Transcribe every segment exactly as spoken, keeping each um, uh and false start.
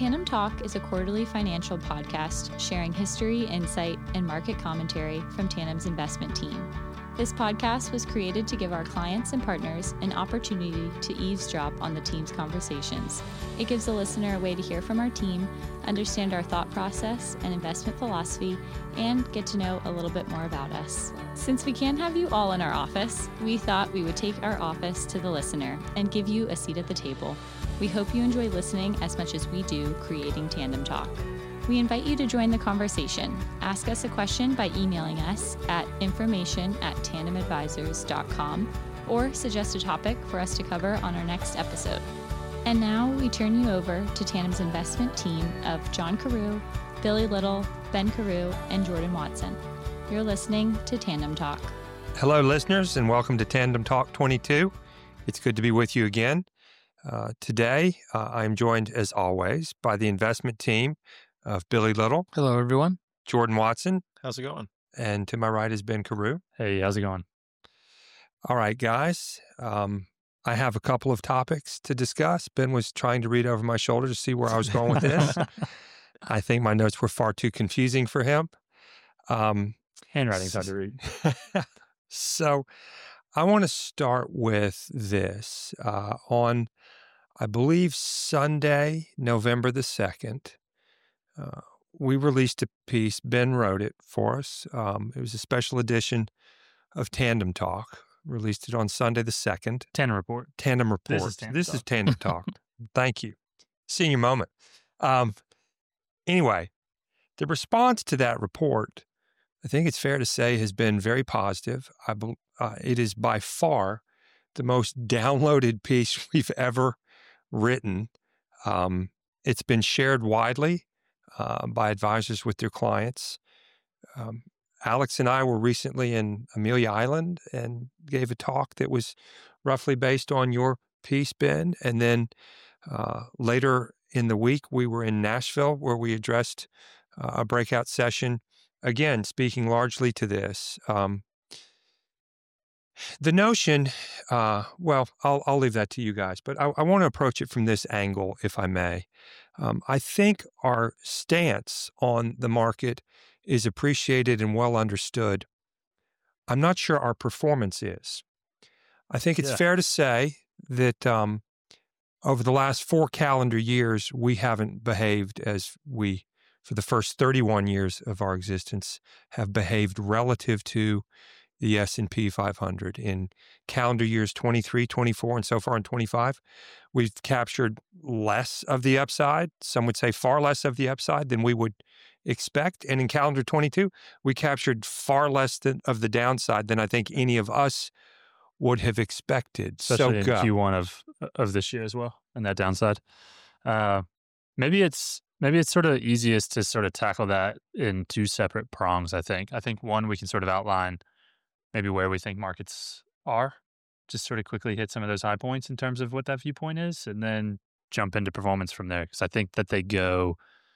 Tandem Talk is a quarterly financial podcast sharing history, insight, and market commentary from Tandem's investment team. This podcast was created to give our clients and partners an opportunity to eavesdrop on the team's conversations. It gives the listener a way to hear from our team, understand our thought process and investment philosophy, and get to know a little bit more about us. Since we can't have you all in our office, we thought we would take our office to the listener and give you a seat at the table. We hope you enjoy listening as much as we do creating Tandem Talk. We invite you to join the conversation. Ask us a question by emailing us at information at tandem advisors dot com or suggest a topic for us to cover on our next episode. And now we turn you over to Tandem's investment team of John Carew, Billy Little, Ben Carew, and Jordan Watson. You're listening to Tandem Talk. Hello, listeners, and welcome to Tandem Talk twenty-two. It's good to be with you again. Uh, today, uh, I'm joined, as always, by the investment team of Billy Little. Hello, everyone. Jordan Watson. How's it going? And to my right is Ben Carew. Hey, how's it going? All right, guys. Um, I have a couple of topics to discuss. Ben was trying to read over my shoulder to see where I was going with this. I think my notes were far too confusing for him. Um, Handwriting's hard to read. So I want to start with this. Uh, on, I believe, Sunday, November the second, uh, we released a piece. Ben wrote it for us. Um, it was a special edition of Tandem Talk. Released it on Sunday the second. Tandem Report. Tandem Report. This is Tandem this Talk. is Tandem Talk. Thank you. Senior moment. Um, anyway, the response to that report, I think it's fair to say, has been very positive. I be, uh, it is by far the most downloaded piece we've ever written. Um, it's been shared widely uh, by advisors with their clients. Um, Alex and I were recently in Amelia Island and gave a talk that was roughly based on your piece, Ben. And then uh, later in the week, we were in Nashville where we addressed uh, a breakout session, again, speaking largely to this. Um, the notion, uh, well, I'll, I'll leave that to you guys, but I, I want to approach it from this angle, if I may. Um, I think our stance on the market is appreciated and well understood. I'm not sure our performance is. I think it's Yeah. fair to say that um, over the last four calendar years, we haven't behaved as we, for the first thirty-one years of our existence, have behaved relative to the S and P five hundred. In calendar years twenty-three, twenty-four, and so far in twenty-five, we've captured less of the upside. Some would say far less of the upside than we would expect. And in calendar twenty-two, we captured far less than, of the downside than I think any of us would have expected. Especially so in Q one of of this year as well, and that downside. Uh, maybe it's maybe it's sort of easiest to sort of tackle that in two separate prongs, I think. I think one, we can sort of outline maybe where we think markets are, just sort of quickly hit some of those high points in terms of what that viewpoint is, and then jump into performance from there. Because I think that they go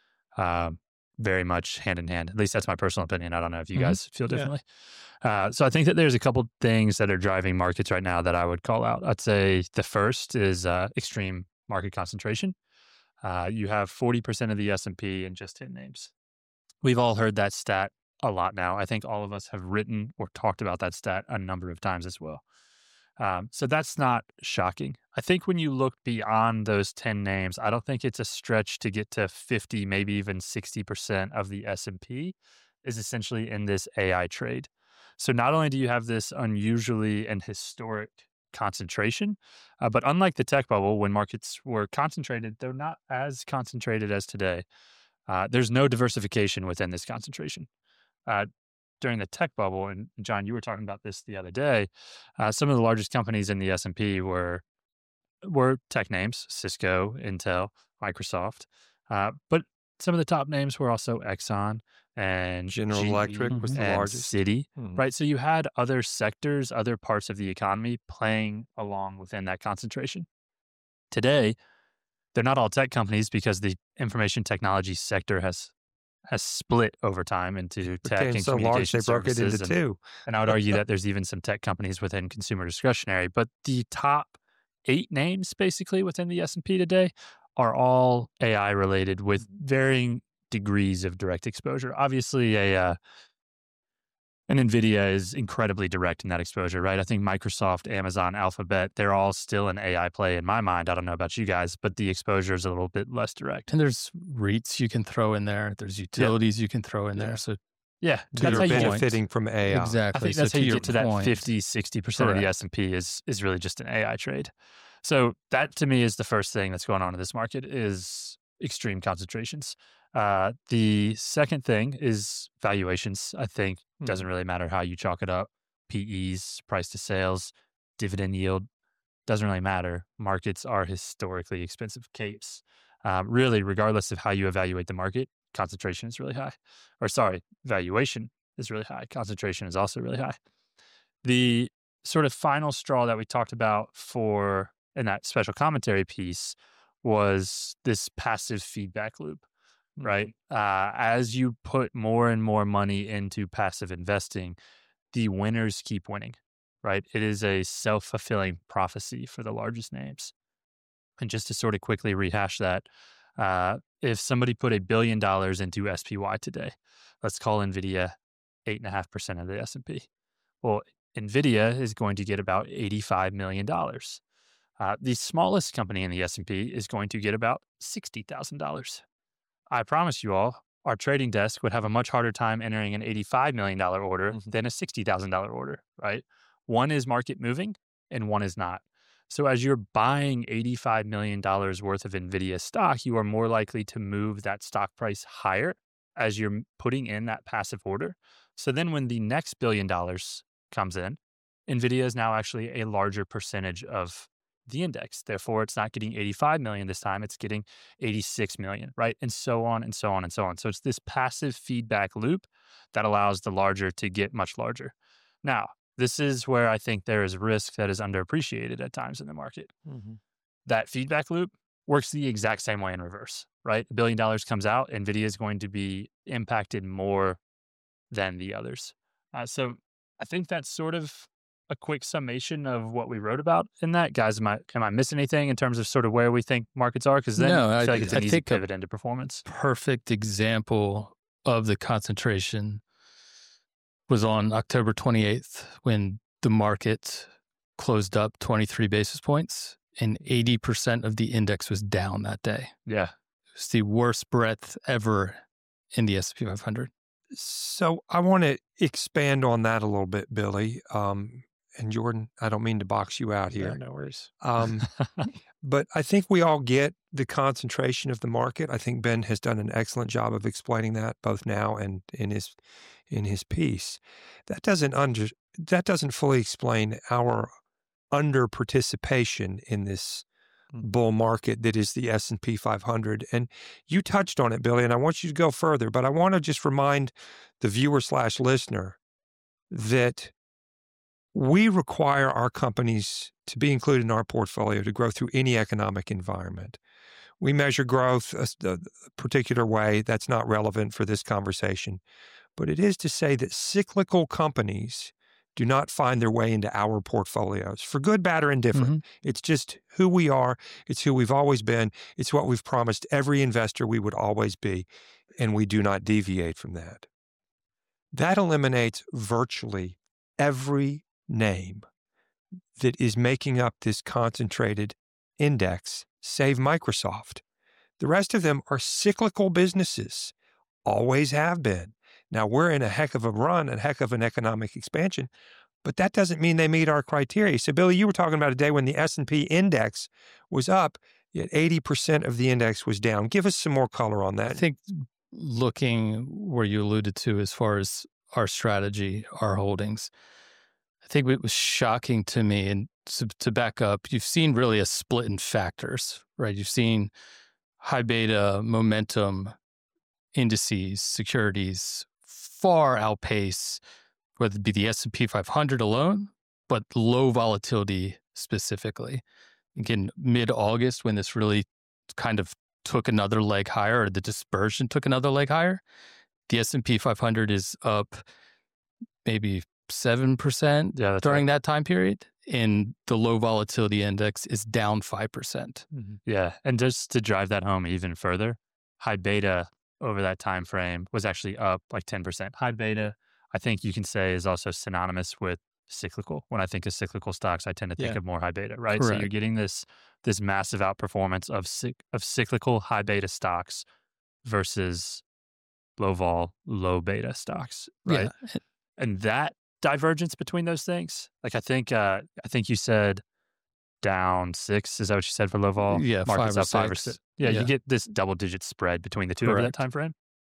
uh, very much hand in hand. At least that's my personal opinion. I don't know if you Mhm. guys feel differently. Uh, so I think that there's a couple things that are driving markets right now that I would call out. I'd say the first is uh, extreme market concentration. Uh, you have forty percent of the S and P in just ten names. We've all heard that stat a lot now. I think all of us have written or talked about that stat a number of times as well. Um, so that's not shocking. I think when you look beyond those ten names, I don't think it's a stretch to get to fifty, maybe even sixty percent of the S and P is essentially in this A I trade. So not only do you have this unusually and historic concentration, uh, but unlike the tech bubble, when markets were concentrated, they're not as concentrated as today. Uh, there's no diversification within this concentration. Uh, during the tech bubble, and John, you were talking about this the other day, uh, some of the largest companies in the S and P were were tech names: Cisco, Intel, Microsoft. Uh, but some of the top names were also Exxon and General G E Electric was the and largest. Citi, Hmm. right? So you had other sectors, other parts of the economy playing along within that concentration. Today, they're not all tech companies because the information technology sector has has split over time into tech Became and so large communication they broke it services. into and, two. and I would argue that there's even some tech companies within consumer discretionary. But the top eight names basically within the S and P today are all A I related with varying degrees of direct exposure. Obviously, a uh, an NVIDIA is incredibly direct in that exposure, right? I think Microsoft, Amazon, Alphabet, they're all still an A I play in my mind. I don't know about you guys, but the exposure is a little bit less direct. And there's REITs you can throw in there. There's utilities yeah. you can throw in yeah. there. So yeah, that's how benefiting point. from A I. Exactly. I think so that's to how you your get to point. that fifty, sixty percent of the S and P is is really just an A I trade. So that to me is the first thing that's going on in this market is extreme concentrations. Uh, the second thing is valuations. I think hmm. doesn't really matter how you chalk it up. P Es, price to sales, dividend yield, doesn't really matter. Markets are historically expensive capes. Um, really, regardless of how you evaluate the market, concentration is really high. Or sorry, valuation is really high. Concentration is also really high. The sort of final straw that we talked about for in that special commentary piece was this passive feedback loop. Right. Uh, as you put more and more money into passive investing, the winners keep winning. Right. It is a self-fulfilling prophecy for the largest names. And just to sort of quickly rehash that, uh, if somebody put a billion dollars into S P Y today, let's call NVIDIA eight and a half percent of the S and P. Well, NVIDIA is going to get about eighty-five million dollars. Uh, the smallest company in the S and P is going to get about sixty thousand dollars. I promise you all, our trading desk would have a much harder time entering an eighty-five million dollars order mm-hmm. than a sixty thousand dollars order, right? One is market moving and one is not. So as you're buying eighty-five million dollars worth of NVIDIA stock, you are more likely to move that stock price higher as you're putting in that passive order. So then when the next billion dollars comes in, NVIDIA is now actually a larger percentage of the index. Therefore, it's not getting eighty-five million this time, it's getting eighty-six million, right? And so on and so on and so on. So it's this passive feedback loop that allows the larger to get much larger. Now, this is where I think there is risk that is underappreciated at times in the market. Mm-hmm. That feedback loop works the exact same way in reverse, right? A billion dollars comes out, NVIDIA is going to be impacted more than the others. Uh, so I think that's sort of a quick summation of what we wrote about in that. Guys, am I, am I missing anything in terms of sort of where we think markets are? Because then no, I feel I, like it's an I easy pivot into performance. Perfect example of the concentration was on October twenty-eighth when the market closed up twenty-three basis points and eighty percent of the index was down that day. Yeah. It was the worst breadth ever in the S and P five hundred. So I want to expand on that a little bit, Billy. Um, and Jordan, I don't mean to box you out here. No, no worries. Um, but I think we all get the concentration of the market. I think Ben has done an excellent job of explaining that both now and in his in his piece. That doesn't under that doesn't fully explain our under participation in this bull market that is the S and P five hundred. And you touched on it, Billy, and I want you to go further, but I want to just remind the viewer slash listener that we require our companies to be included in our portfolio to grow through any economic environment. We measure growth a, a particular way. That's not relevant for this conversation. But it is to say that cyclical companies do not find their way into our portfolios, for good, bad, or indifferent. Mm-hmm. It's just who we are. It's who we've always been. It's what we've promised every investor we would always be, and we do not deviate from that. That eliminates virtually every name that is making up this concentrated index, save Microsoft. The rest of them are cyclical businesses, always have been. Now, we're in a heck of a run, a heck of an economic expansion, but that doesn't mean they meet our criteria. So, Billy, you were talking about a day when the S and P index was up, yet eighty percent of the index was down. Give us some more color on that. I think looking where you alluded to as far as our strategy, our holdings, I think it was shocking to me, and to, to back up, you've seen really a split in factors, right? You've seen high beta momentum indices, securities far outpace whether it be the S and P five hundred alone, but low volatility specifically. Again, mid-August when this really kind of took another leg higher, or the dispersion took another leg higher, the S and P five hundred is up maybe seven percent yeah, during right. that time period. and the low volatility index is down five percent. Mm-hmm. Yeah. And just to drive that home even further, high beta over that time frame was actually up like ten percent. High beta, I think you can say, is also synonymous with cyclical. When I think of cyclical stocks, I tend to think Yeah. of more high beta, right? Correct. So you're getting this this massive outperformance of cyc- of cyclical high beta stocks versus low vol, low beta stocks, right? Yeah. And that divergence between those things, like I think uh, I think you said down six. Is that what you said for low vol? Yeah, Markets five or up five or six. six. Yeah, Yeah. you get this double digit spread between the two over that Correct. time frame.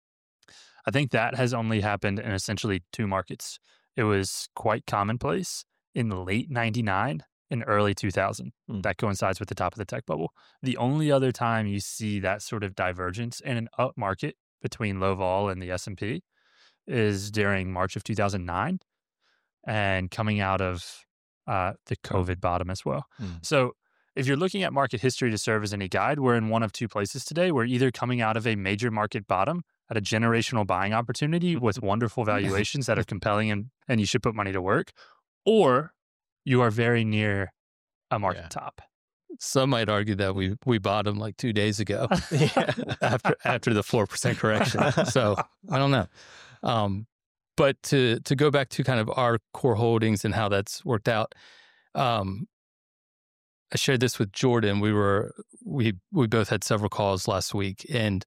I think that has only happened in essentially two markets. It was quite commonplace in late ninety-nine and early two thousand. Mm. That coincides with the top of the tech bubble. The only other time you see that sort of divergence in an up market between low vol and the S and P is during March of two thousand nine and coming out of uh, the COVID bottom as well. Mm. So if you're looking at market history to serve as any guide, we're in one of two places today. We're either coming out of a major market bottom at a generational buying opportunity with wonderful valuations that are compelling and, and you should put money to work, or you are very near a market Yeah. top. Some might argue that we we bottomed like two days ago Yeah. after after the four percent correction. So I don't know. Um, but to to go back to kind of our core holdings and how that's worked out, um, I shared this with Jordan. We were we we both had several calls last week, and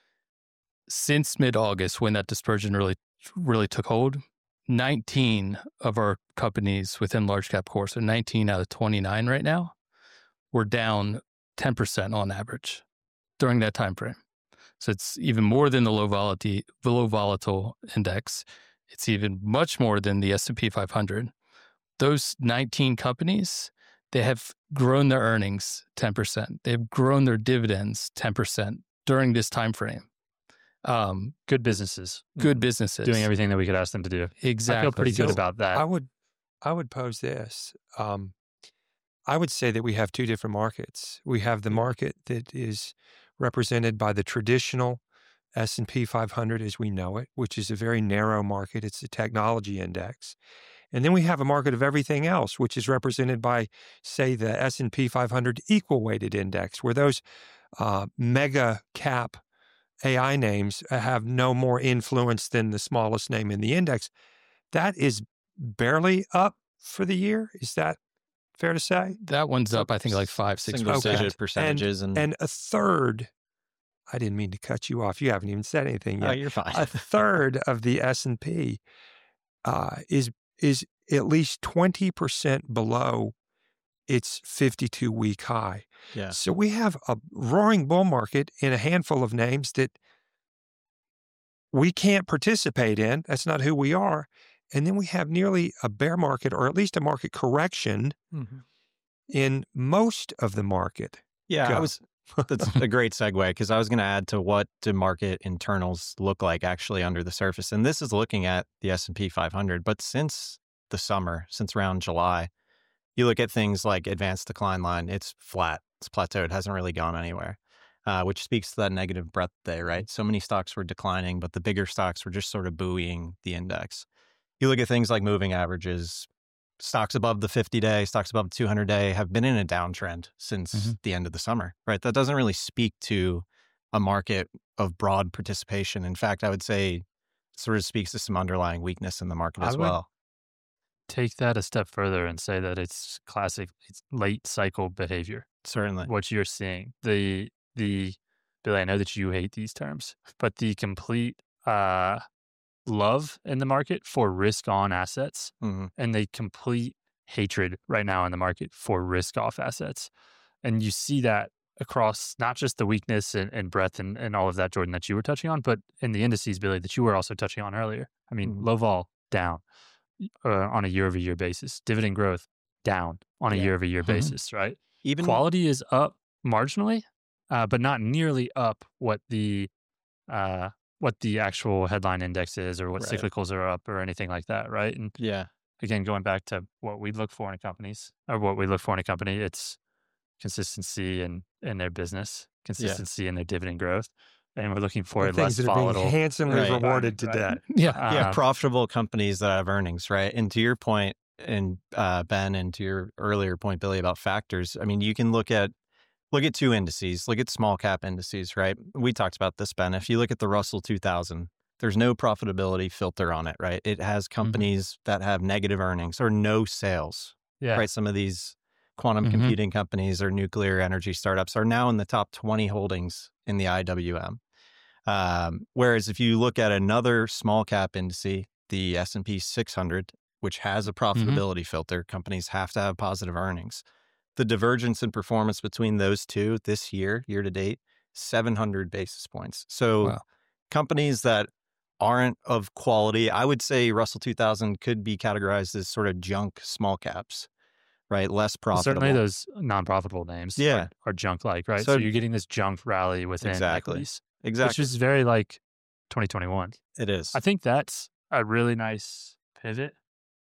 since mid August, when that dispersion really really took hold, nineteen of our companies within large cap core, so nineteen out of twenty-nine right now, we're down ten percent on average during that time frame. So it's even more than the low volatility, low volatile index. It's even much more than the S and P five hundred. Those nineteen companies, they have grown their earnings ten percent. They've grown their dividends ten percent during this time frame. Um, Good businesses, good businesses doing everything that we could ask them to do. exactly. I feel pretty good So about that. I would, I would pose this. Um, I would say that we have two different markets. We have the market that is represented by the traditional S and P five hundred as we know it, which is a very narrow market. It's a technology index. And then we have a market of everything else, which is represented by, say, the S and P five hundred equal weighted index, where those uh, mega cap A I names have no more influence than the smallest name in the index. That is barely up for the year. Is that fair to say? That one's up, I think, like five, six Single Okay. digit percentages. And, And a third, I didn't mean to cut you off. You haven't even said anything oh, yet. you're fine. A third of the S and P uh, is is at least twenty percent below its fifty-two week high. Yeah. So we have a roaring bull market in a handful of names that we can't participate in. That's not who we are. And then we have nearly a bear market, or at least a market correction Mhm. in most of the market. Yeah, Go. I was. That's a great segue because I was going to add to what do market internals look like actually under the surface, and this is looking at the S and P five hundred. But since the summer, since around July, you look at things like advanced decline line. It's flat. It's plateaued. Hasn't really gone anywhere, uh, which speaks to that negative breadth day, right? So many stocks were declining, but the bigger stocks were just sort of buoying the index. You look at things like moving averages. Stocks above the fifty-day, stocks above the two hundred-day have been in a downtrend since Mhm. the end of the summer, right? That doesn't really speak to a market of broad participation. In fact, I would say it sort of speaks to some underlying weakness in the market I as would- well. Take that a step further and say that it's classic, it's late cycle behavior. Certainly. What you're seeing, the the Billy, I know that you hate these terms, but the complete uh, love in the market for risk on assets hmm and the complete hatred right now in the market for risk off assets. And you see that across not just the weakness and, and breadth and, and all of that, Jordan, that you were touching on, but in the indices, Billy, that you were also touching on earlier. I mean, Mhm. low vol down uh, on a year over year basis, dividend growth down on a Yeah. year over year Mhm. basis, right? Even Quality is up marginally, uh, but not nearly up what the uh, what the actual headline index is or what Right. cyclicals are up or anything like that, right? And yeah, again, going back to what we look for in companies or what we look for in a company, it's consistency in, in their business, consistency in their dividend growth. And we're looking for a Things less that are being volatile. handsomely Right. rewarded Right. today. Yeah. yeah, Um, profitable companies that have earnings, right? And to your point, and uh, Ben, and to your earlier point, Billy, about factors, I mean, you can look at look at two indices, look at small cap indices, right? We talked about this, Ben. If you look at the Russell two thousand, there's no profitability filter on it, right? It has companies mm-hmm. that have negative earnings or no sales, yeah. right? Some of these quantum mm-hmm. computing companies or nuclear energy startups are now in the top twenty holdings in the I W M. Um, whereas if you look at another small cap indice, the S and P six hundred, which has a profitability mm-hmm. filter, companies have to have positive earnings. The divergence in performance between those two this year, year to date, seven hundred basis points. So wow. companies that aren't of quality, I would say Russell two thousand could be categorized as sort of junk small caps, right? Less profitable. Certainly those non-profitable names yeah. are, are junk-like, right? So, so you're getting this junk rally within exactly. equities. Exactly. Which is very like twenty twenty-one. It is. I think that's a really nice pivot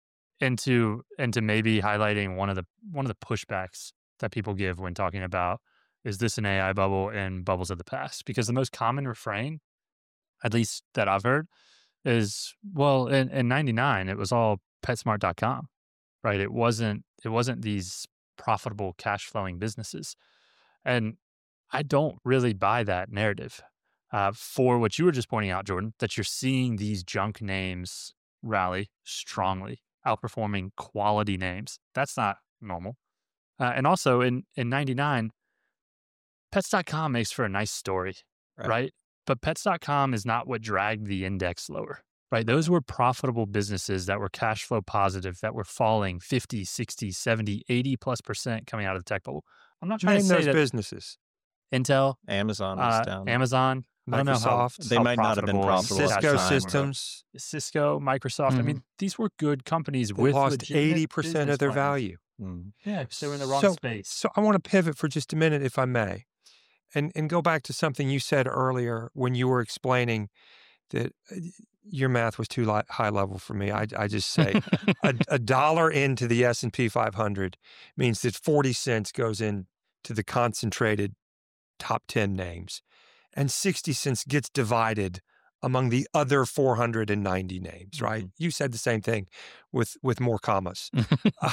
into into maybe highlighting one of the one of the pushbacks that people give when talking about, is this an A I bubble and bubbles of the past? Because the most common refrain, at least that I've heard, is, well, in, in ninety-nine, it was all PetSmart dot com, right? It wasn't it wasn't these profitable cash flowing businesses. And I don't really buy that narrative. Uh, for what you were just pointing out, Jordan, that you're seeing these junk names rally strongly, outperforming quality names. That's not normal. Uh, and also in, in ninety-nine, Pets dot com makes for a nice story, right. right? But Pets dot com is not what dragged the index lower, right? Those were profitable businesses that were cash flow positive, that were falling fifty, sixty, seventy, eighty plus percent coming out of the tech bubble. I'm not trying Name to say those that businesses. Intel, Amazon was uh, down. Amazon, Microsoft. I don't know how, they how might not have been profitable. Cisco Systems. Cisco, Microsoft. Mm-hmm. I mean, these were good companies they with lost eighty percent of their plans. value. Mm. Yeah, because they were in the wrong so, space. So I want to pivot for just a minute, if I may, and and go back to something you said earlier when you were explaining that your math was too li- high level for me. I, I just say a, a dollar into the S and P five hundred means that forty cents goes into the concentrated top ten names, and sixty cents gets divided among the other four hundred ninety names, right? Mm-hmm. You said the same thing with, with more commas. uh,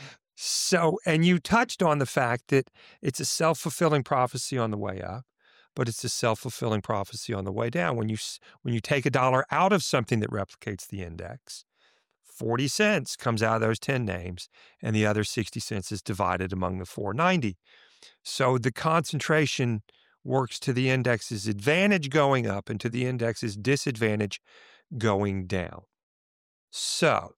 so, and you touched on the fact that it's a self-fulfilling prophecy on the way up, but it's a self-fulfilling prophecy on the way down. When you when you take a dollar out of something that replicates the index, forty cents comes out of those ten names, and the other sixty cents is divided among the four hundred ninety. So the concentration works to the index's advantage going up and to the index's disadvantage going down. So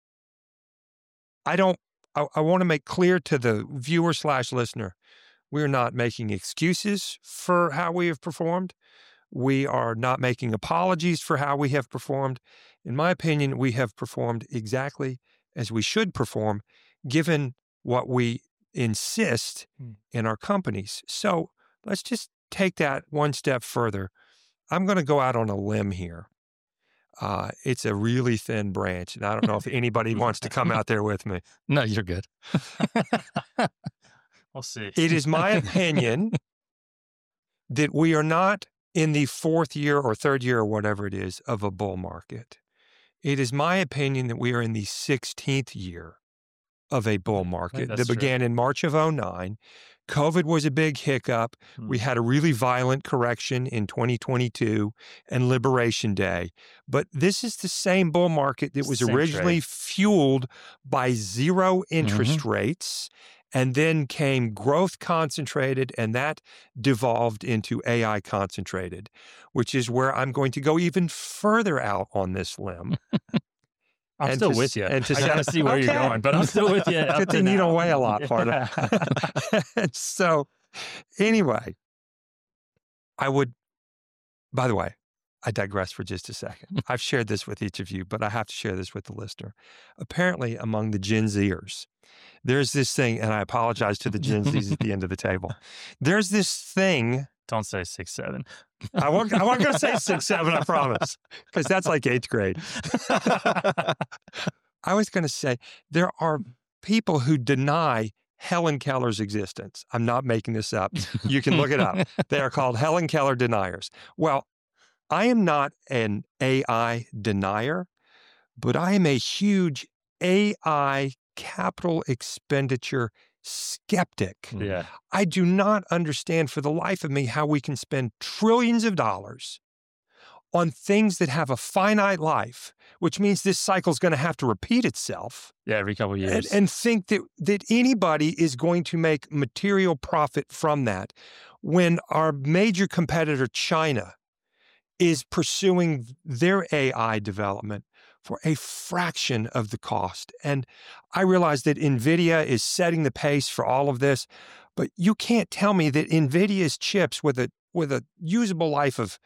I don't, I, I want to make clear to the viewer slash listener, we're not making excuses for how we have performed. We are not making apologies for how we have performed. In my opinion, we have performed exactly as we should perform, given what we insist in our companies. So let's just take that one step further. I'm going to go out on a limb here. Uh, it's a really thin branch, and I don't know if anybody wants to come out there with me. No, you're good. We'll see. It is my opinion that we are not in the fourth year or third year or whatever it is of a bull market. It is my opinion that we are in the sixteenth year of a bull market that began true. in March of oh nine. COVID was a big hiccup. Hmm. We had a really violent correction in twenty twenty-two and Liberation Day. But this is the same bull market that was Same originally trade. fueled by zero interest Mm-hmm. rates. And then came growth concentrated, and that devolved into A I concentrated, which is where I'm going to go even further out on this limb. I'm and still to, with you. And to I got to see where okay. you're going, but I'm still with you. Good thing you don't weigh a lot, partner. And so, anyway, I would, by the way, I digress for just a second. I've shared this with each of you, but I have to share this with the listener. Apparently, among the Gen Zers, there's this thing, and I apologize to the Gen Zs at the end of the table. There's this thing. Don't say six, seven. I won't, I won't go say six, seven, I promise, because that's like eighth grade. I was going to say there are people who deny Helen Keller's existence. I'm not making this up. You can look it up. They are called Helen Keller deniers. Well, I am not an A I denier, but I am a huge A I capital expenditure skeptic. Yeah. I do not understand for the life of me how we can spend trillions of dollars on things that have a finite life, which means this cycle is going to have to repeat itself. Yeah, every couple of And, years. and think that, that anybody is going to make material profit from that when our major competitor, China, is pursuing their A I development for a fraction of the cost. And I realize that NVIDIA is setting the pace for all of this, but you can't tell me that NVIDIA's chips with a with a usable life of,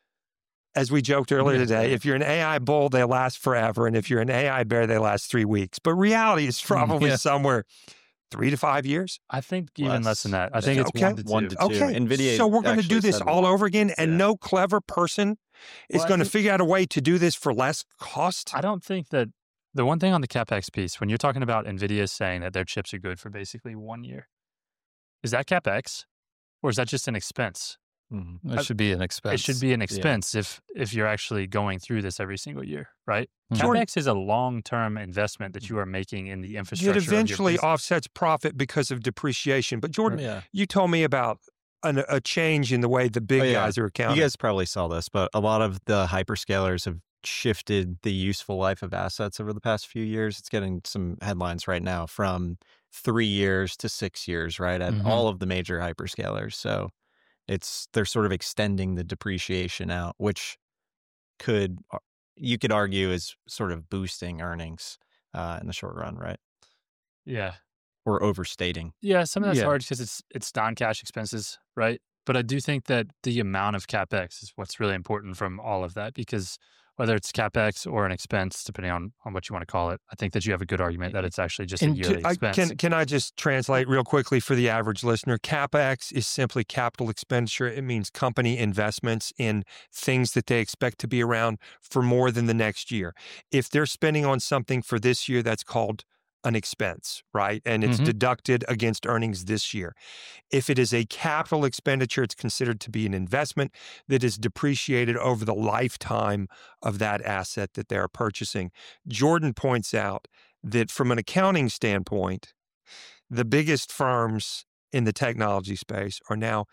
as we joked earlier today, if you're an A I bull, they last forever. And if you're an A I bear, they last three weeks. But reality is probably Yeah. somewhere three to five years. I think even less, Less. than that. I think it's Okay. one to two. One to two. Okay. NVIDIA so we're going to actually do this said all one. over again. And Yeah. no clever person is Well, I going to think- figure out a way to do this for less cost. I don't think that the one thing on the CapEx piece, when you're talking about NVIDIA saying that their chips are good for basically one year, is that CapEx or is that just an expense? Mhm. It should be an expense. It should be an expense if if you're actually going through this every single year, right? Jordan- CapEx is a long-term investment that you are making in the It infrastructure. of your eventually business. offsets profit because of depreciation. But Jordan, Yeah. you told me about an, a change in the way the big Oh, yeah. guys are accounting. You guys probably saw this, but a lot of the hyperscalers have shifted the useful life of assets over the past few years. It's getting some headlines right now from three years to six years, right? At Mhm. all of the major hyperscalers. So it's they're sort of extending the depreciation out, which could you could argue is sort of boosting earnings uh, in the short run, right? Yeah. Or overstating. Yeah, some of that's Yeah. hard because it's it's non-cash expenses, right? But I do think that the amount of CapEx is what's really important from all of that because whether it's CapEx or an expense, depending on, on what you want to call it, I think that you have a good argument that it's actually just a And yearly I, expense. can can I just translate real quickly for the average listener? CapEx is simply capital expenditure. It means company investments in things that they expect to be around for more than the next year. If they're spending on something for this year, that's called an expense, right? And it's Mhm. deducted against earnings this year. If it is a capital expenditure, it's considered to be an investment that is depreciated over the lifetime of that asset that they're purchasing. Jordan points out that from an accounting standpoint, the biggest firms in the technology space are now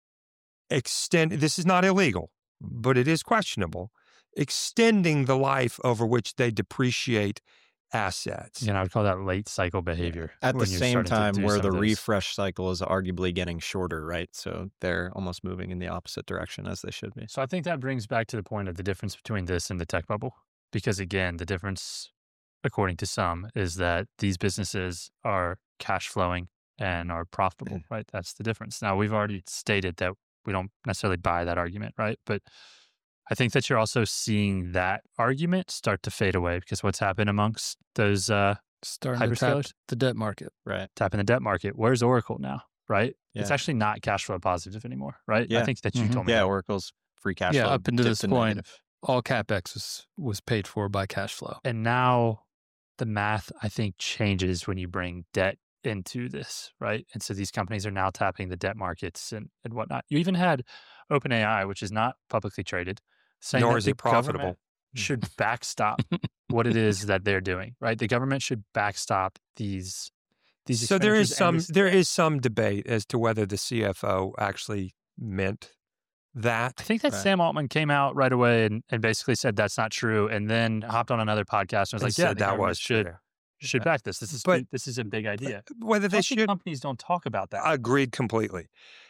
extend. This is not illegal, but it is questionable, extending the life over which they depreciate assets. You know, I would call that late cycle behavior. At the when you're same starting to time, do where some the of those. refresh cycle is arguably getting shorter, right? So they're almost moving in the opposite direction as they should be. So I think that brings back to the point of the difference between this and the tech bubble. Because again, the difference, according to some, is that these businesses are cash flowing and are profitable, right? That's the difference. Now, we've already stated that we don't necessarily buy that argument, right? But I think that you're also seeing that argument start to fade away because what's happened amongst those uh, Starting to tap hyperscalers? the debt market. Right. tapping the debt market. Where's Oracle now, right? It's Yeah. actually not cash flow positive anymore, right? I Yeah. think that you Mhm. told me Yeah, that. Oracle's free cash Yeah, flow. up into dipped this to point. negative. All CapEx was, was paid for by cash flow. And now the math, I think, changes when you bring debt into this, right? And so these companies are now tapping the debt markets and, and whatnot. You even had OpenAI, which is not publicly traded, saying Nor that is the it profitable. government should backstop what it is that they're doing, right? The government should backstop these these So there is expenditures and some this- there is some debate as to whether the C F O actually meant that. I think that Right. Sam Altman came out right away and, and basically said that's not true, and then hopped on another podcast and was and like, "Yeah, said the that government was should true. should back this. This is But- this is a big idea." Whether they Healthy should companies don't talk about that. agreed completely.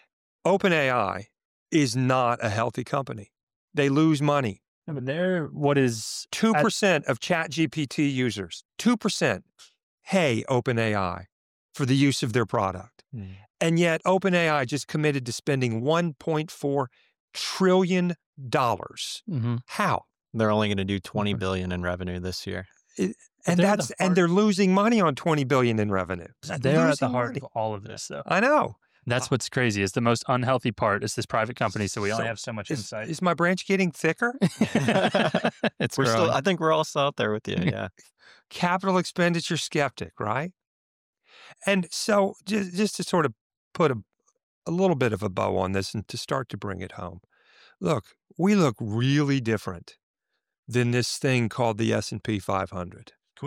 OpenAI is not a healthy company. They lose money. No, but they're what is Two at- percent of ChatGPT users, two percent pay OpenAI for the use of their product. Hmm. And yet OpenAI just committed to spending one point four trillion dollars. Mm-hmm. How? They're only going to do twenty billion in revenue this year. And they're at the that's and heart- they're losing money on twenty billion in revenue. They are at the Losing heart money. of all of this, though. I know. That's what's crazy. Is the most unhealthy part is this private company, so we only So have so much Is, insight. is my branch getting thicker? It's We're still. growing. I think we're all still out there with you. Yeah. Capital expenditure skeptic, right? And so just, just to sort of put a, a little bit of a bow on this and to start to bring it home. Look, we look really different than this thing called the S and P five hundred. Can we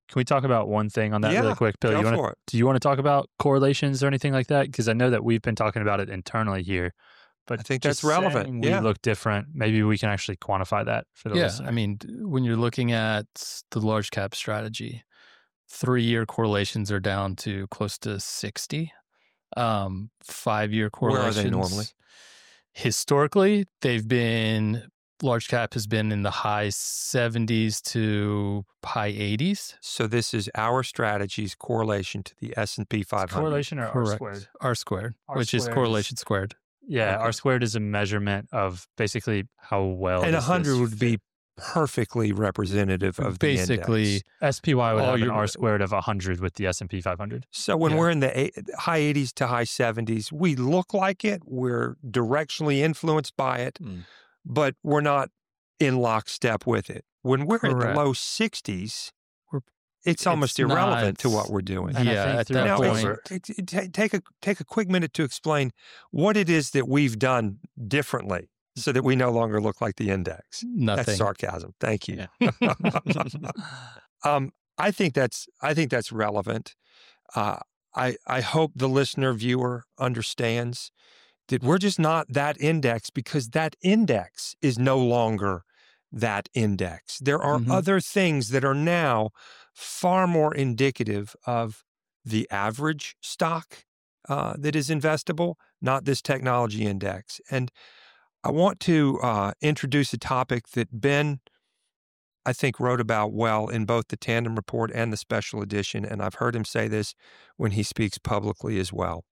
Can we talk about one thing on that yeah, really quick, Bill? go You for wanna, it. do you want to talk about correlations or anything like that? Because I know that we've been talking about it internally here, but I think just that's relevant. saying Yeah. we look different. Maybe we can actually quantify that for the Yeah, listener. I mean, d- when you're looking at the large cap strategy, three-year correlations are down to close to sixty. Um, five-year Where are correlations. they normally? Historically, they've been, large cap has been in the high seventies to high eighties. So this is our strategy's correlation to the S and P five hundred. correlation or R Correct. squared? R squared, R which is squared is- correlation squared. Yeah, Okay. R squared is a measurement of basically how well. And does one hundred this would fit. be perfectly representative of the Basically, index. S P Y would all have an your- R squared of one hundred with the S and P five hundred. So when Yeah. we're in the eight, high eighties to high seventies, we look like it. We're directionally influenced by it, Hmm. but we're not in lockstep with it. When we're in the Correct. low sixties, We're- it's almost it's irrelevant to not- what we're doing. And I Yeah, think at throughout that Now, the point- over- it- it- ta- take a take a quick minute to explain what it is that we've done differently, so that we no longer look like the index. Nothing. That's sarcasm. Thank you. Yeah. um, I think that's I think that's relevant. Uh, I I hope the listener viewer understands that we're just not that index because that index is no longer that index. There are Mhm. other things that are now far more indicative of the average stock uh, that is investable, not this technology index. And I want to uh, introduce a topic that Ben, I think, wrote about well in both the Tandem Report and the special edition, and I've heard him say this when he speaks publicly as well.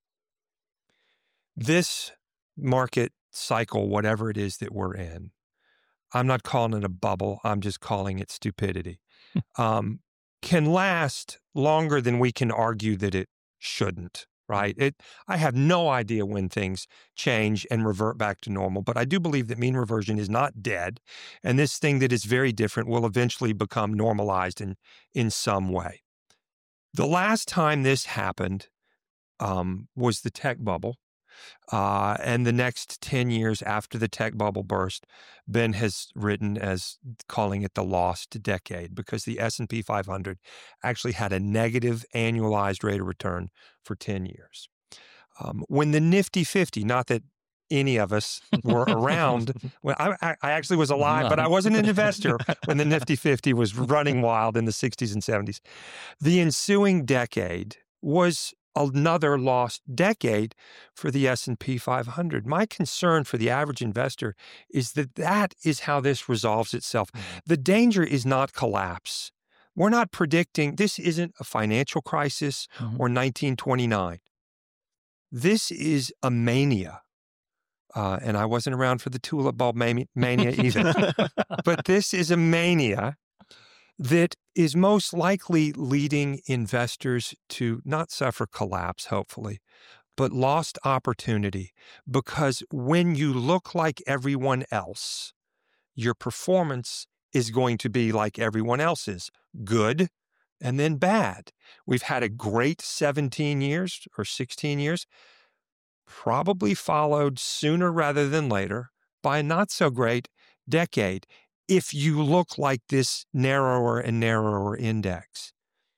This market cycle, whatever it is that we're in, I'm not calling it a bubble, I'm just calling it stupidity, um, can last longer than we can argue that it shouldn't. Right. It. I have no idea when things change and revert back to normal, but I do believe that mean reversion is not dead. And this thing that is very different will eventually become normalized in, in some way. The last time this happened um, was the tech bubble. Uh, and the next ten years after the tech bubble burst, Ben has written as calling it the lost decade because the S and P five hundred actually had a negative annualized rate of return for ten years. Um, when the Nifty fifty, not that any of us were around, well, I, I actually was alive, but I wasn't an investor when the Nifty fifty was running wild in the sixties and seventies. The ensuing decade was another lost decade for the S and P five hundred. My concern for the average investor is that that is how this resolves itself. The danger is not collapse. We're not predicting, this isn't a financial crisis Mhm. or nineteen twenty-nine. This is a mania. Uh, and I wasn't around for the tulip bulb mania, mania either. But this is a mania that is most likely leading investors to not suffer collapse, hopefully, but lost opportunity. Because when you look like everyone else, your performance is going to be like everyone else's, good and then bad. We've had a great seventeen years or sixteen years, probably followed sooner rather than later by a not so great decade. If you look like this narrower and narrower index,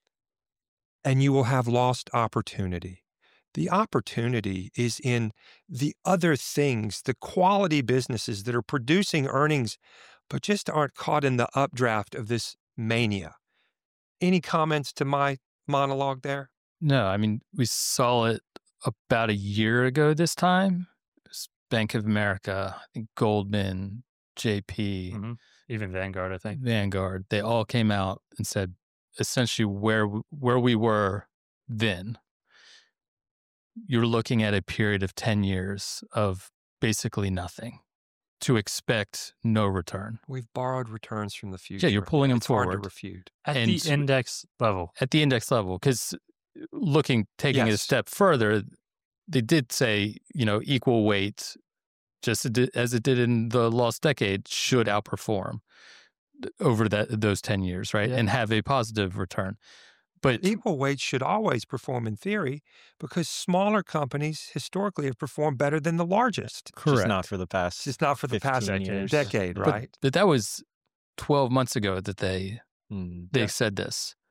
and you will have lost opportunity. The opportunity is in the other things, the quality businesses that are producing earnings, but just aren't caught in the updraft of this mania. Any comments to my monologue there? No, I mean, we saw it about a year ago this time. It was Bank of America, I think Goldman, J P, Mhm. Even Vanguard, I think. Vanguard. They all came out and said essentially where w- where we were then. You're looking at a period of ten years of basically nothing to expect no return. We've borrowed returns from the future. Yeah, you're pulling them it's hard forward. to refute. At And the s- index level. At the index level, because looking, taking it a Yes. step further, they did say, you know, equal weight, just as it- as it did in the lost decade, should outperform over that those ten years, right? Yeah. And have a positive return. But Equal weight should always perform in theory because smaller companies historically have performed better than the largest. correct. Just not for the past. It's just not for the past fifteen decade, years. decade But- right? But that was twelve months ago that they Mm. they Yeah. said this.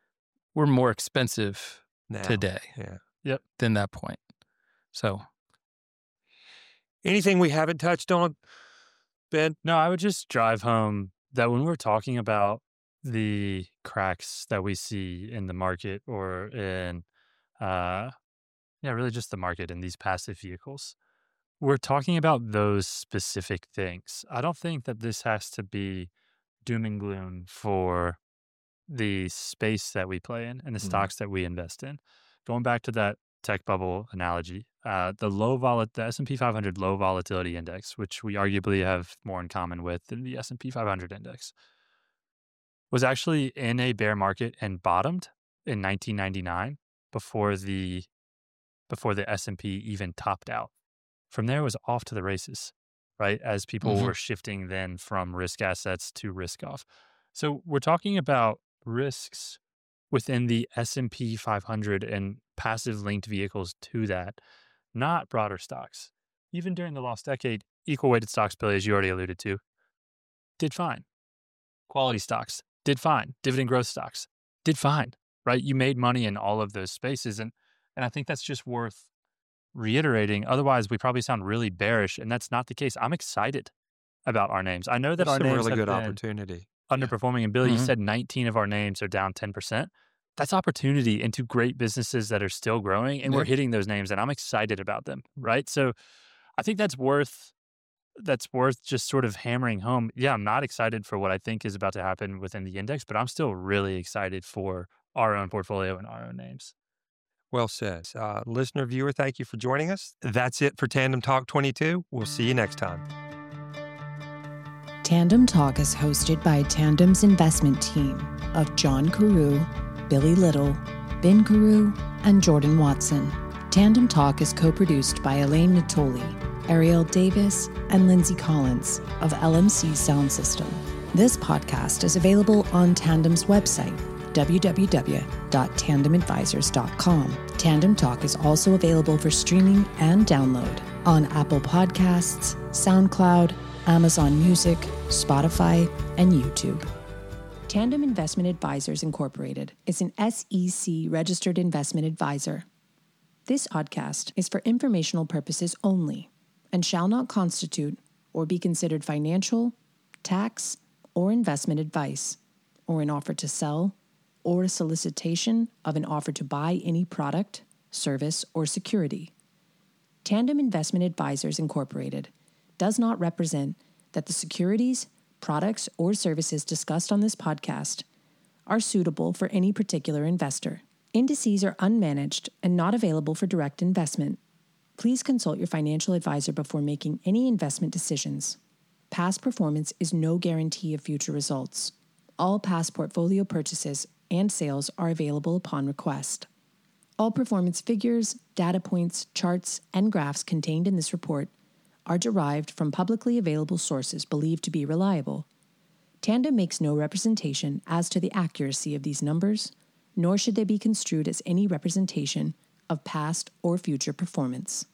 we're more expensive Now, today yeah. than that point. So Anything we haven't touched on, Ben? No, I would just drive home that when we're talking about the cracks that we see in the market or in, uh, yeah, really just the market in these passive vehicles, we're talking about those specific things. I don't think that this has to be doom and gloom for the space that we play in and the Mhm. stocks that we invest in. Going back to that tech bubble analogy, uh, the low vol- the S and P five hundred low volatility index, which we arguably have more in common with than the S and P five hundred index, was actually in a bear market and bottomed in nineteen ninety-nine before the before the S and P even topped out. From there, it was off to the races, right? As people Mhm. were shifting then from risk assets to risk off. So we're talking about risks within the S and P five hundred and passive linked vehicles to that, not broader stocks. Even during the lost decade, equal weighted stocks, Billy, as you already alluded to, did fine. Quality stocks did fine. Dividend growth stocks did fine, right? You made money in all of those spaces. And, and I think that's just worth reiterating. Otherwise, we probably sound really bearish, and that's not the case. I'm excited about our names. I know that There's our some names really have good been opportunity. underperforming. And Billy, you Mhm. said nineteen of our names are down ten percent. That's opportunity into great businesses that are still growing, and we're Yeah. hitting those names, and I'm excited about them, right? So I think that's worth that's worth just sort of hammering home. Yeah, I'm not excited for what I think is about to happen within the index, but I'm still really excited for our own portfolio and our own names. Well said. Uh, listener, viewer, thank you for joining us. That's it for Tandem Talk twenty-two. We'll see you next time. Tandem Talk is hosted by Tandem's investment team of John Carew, Billy Little, Ben Carew, and Jordan Watson. Tandem Talk is co-produced by Elaine Natoli, Ariel Davis, and Lindsay Collins of L M C Sound System. This podcast is available on Tandem's website, w w w dot tandem advisors dot com. Tandem Talk is also available for streaming and download on Apple Podcasts, SoundCloud, Amazon Music, Spotify, and YouTube. Tandem Investment Advisors Incorporated is an S E C registered investment advisor. This podcast is for informational purposes only and shall not constitute or be considered financial, tax, or investment advice, or an offer to sell, or a solicitation of an offer to buy any product, service, or security. Tandem Investment Advisors Incorporated does not represent that the securities, products, or services discussed on this podcast are suitable for any particular investor. Indices are unmanaged and not available for direct investment. Please consult your financial advisor before making any investment decisions. Past performance is no guarantee of future results. All past portfolio purchases and sales are available upon request. All performance figures, data points, charts, and graphs contained in this report are derived from publicly available sources believed to be reliable. Tandem makes no representation as to the accuracy of these numbers, nor should they be construed as any representation of past or future performance.